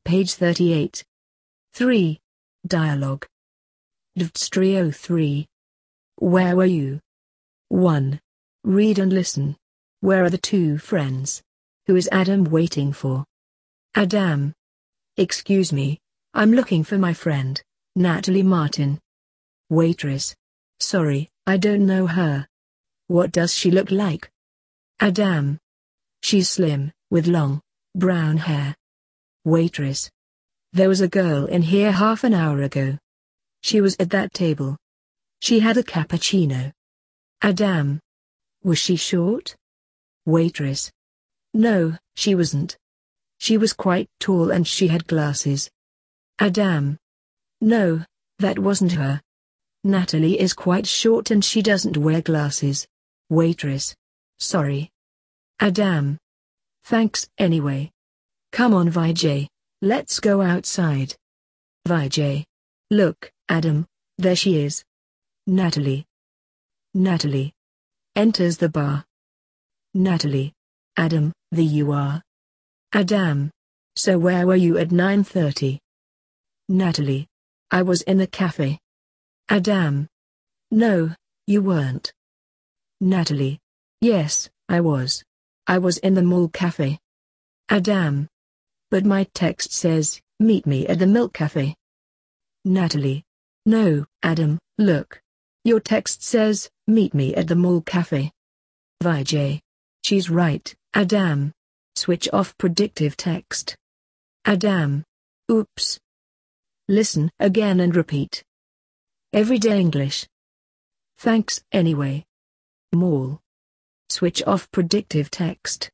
Page 38. 3. Dialogue. Trio 3. Where were you? 1. Read and listen. Where are the two friends? Who is Adam waiting for? Adam. Excuse me, I'm looking for my friend, Natalie Martin. Waitress. Sorry, I don't know her. What does she look like? Adam. She's slim, with long, brown hair. Waitress. There was a girl in here half an hour ago. She was at that table. She had a cappuccino. Adam. Was she short? Waitress. No, she wasn't. She was quite tall and she had glasses. Adam. No, that wasn't her. Natalie is quite short and she doesn't wear glasses. Waitress. Sorry. Adam. Thanks anyway. Come on Vijay, let's go outside. Vijay. Look, Adam, there she is. Natalie. Natalie. Enters the bar. Natalie. Adam, there you are. Adam. So where were you at 9:30? Natalie. I was in the cafe. Adam. No, you weren't. Natalie. Yes, I was. I was in the mall cafe. Adam. But my text says, meet me at the milk cafe. Natalie. No, Adam, look. Your text says, meet me at the mall cafe. Vijay. She's right, Adam. Switch off predictive text. Adam. Oops. Listen again and repeat. Everyday English. Thanks anyway. Mall. Switch off predictive text.